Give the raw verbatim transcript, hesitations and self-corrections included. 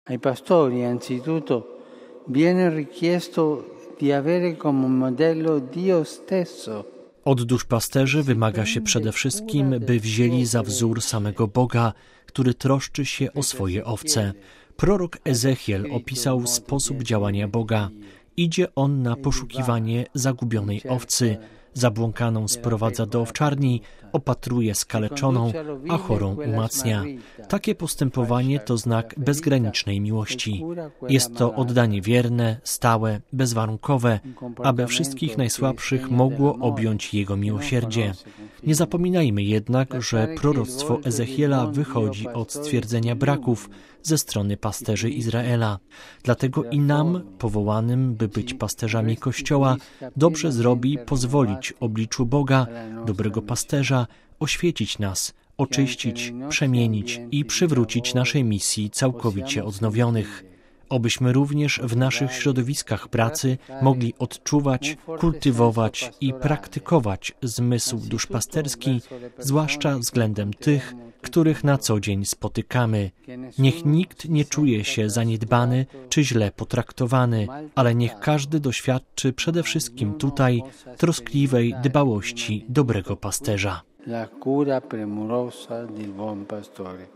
Ai pastori anzitutto viene richiesto di avere come modello Dio stesso. Od duszpasterzy wymaga się przede wszystkim, by wzięli za wzór samego Boga, który troszczy się o swoje owce. Prorok Ezechiel opisał sposób działania Boga. Idzie on na poszukiwanie zagubionej owcy, zabłąkaną sprowadza do owczarni, opatruje skaleczoną, a chorą umacnia. Takie postępowanie to znak bezgranicznej miłości. Jest to oddanie wierne, stałe, bezwarunkowe, aby wszystkich najsłabszych mogło objąć Jego miłosierdzie. Nie zapominajmy jednak, że proroctwo Ezechiela wychodzi od stwierdzenia braków ze strony pasterzy Izraela. Dlatego i nam, powołanym, by być pasterzami Kościoła, dobrze zrobi pozwolić obliczu Boga, dobrego pasterza, oświecić nas, oczyścić, przemienić i przywrócić naszej misji całkowicie odnowionych. Obyśmy również w naszych środowiskach pracy mogli odczuwać, kultywować i praktykować zmysł duszpasterski, zwłaszcza względem tych, których na co dzień spotykamy. Niech nikt nie czuje się zaniedbany czy źle potraktowany, ale niech każdy doświadczy przede wszystkim tutaj troskliwej dbałości dobrego pasterza. La cura premurosa del buon pastore.